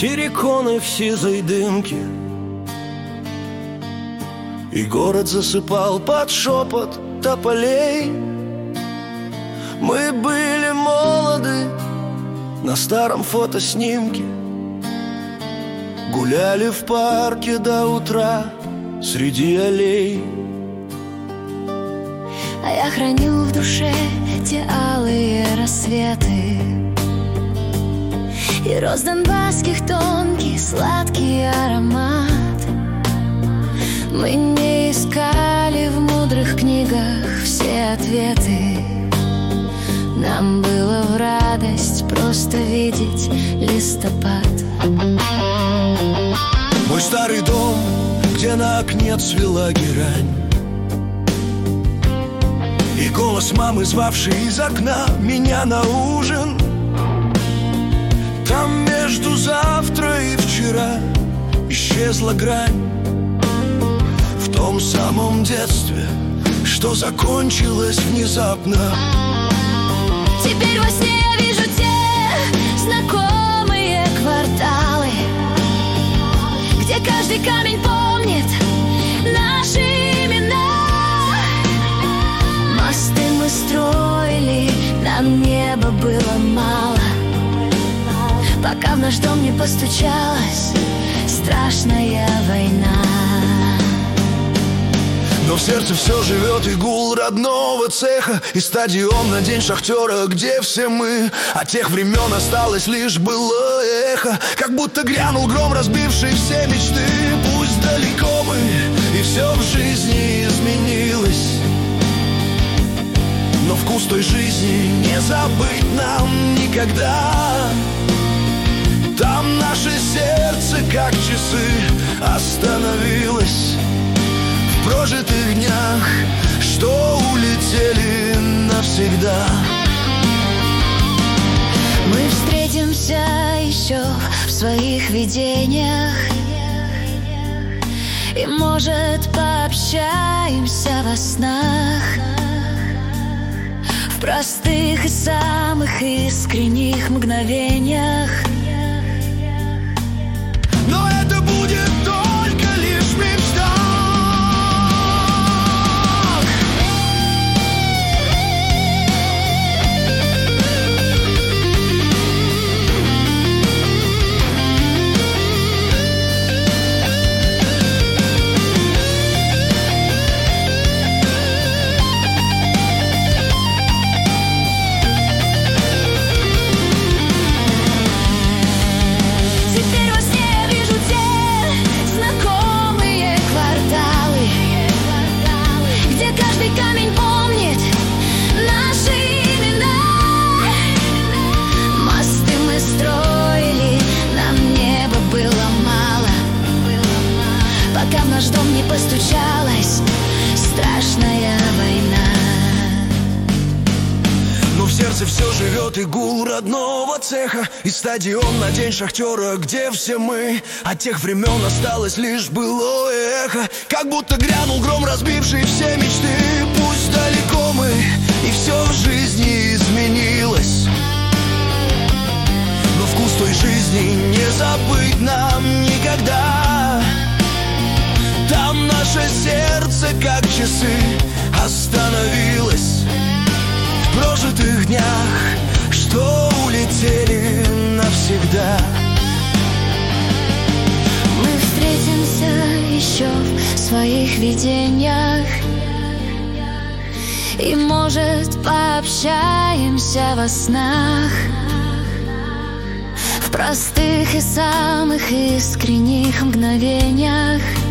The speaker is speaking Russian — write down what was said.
терриконы в сизой дымке, и город засыпал под шепот тополей. Мы были молоды на старом фотоснимке, гуляли в парке до утра среди аллей. А я храню в душе те алые рассветы и роз донбасских тонкий сладкий аромат. Мы не искали в мудрых книгах все ответы, нам было в радость просто видеть листопад. Мой старый дом, где на окне цвела герань, и голос мамы, звавший из окна меня на ужин. Там между завтра и вчера исчезла грань. В том самом детстве, что закончилось внезапно. Теперь во сне я вижу те знакомые кварталы, где каждый камень помнит наши имена. Мосты мы строили, нам неба было мало, пока в наш дом не постучалась страшная война. Но в сердце все живет и гул родного цеха, и стадион на день шахтера, где все мы. От тех времен осталось лишь было эхо, как будто грянул гром, разбивший все мечты. Пусть далеко мы, и все в жизни изменилось, но вкус той жизни не забыть нам никогда. Там наше сердце, как часы, остановилось в прожитых днях, что улетели навсегда. Мы встретимся еще в своих видениях, и, может, пообщаемся во снах, в простых и самых искренних мгновениях. Но это будет только лишь мечта. Наш дом не постучалась страшная война. Но в сердце все живет и гул родного цеха, и стадион на день шахтера, где все мы. От тех времен осталось лишь было эхо, как будто грянул гром, разбивший все мечты. Пусть далеко мы, и все в жизни изменилось, но вкус той жизни не забыть нам никогда. Там наше сердце, как часы, остановилось в прожитых днях, что улетели навсегда. Мы встретимся еще в своих видениях, и, может, пообщаемся во снах, в простых и самых искренних мгновениях.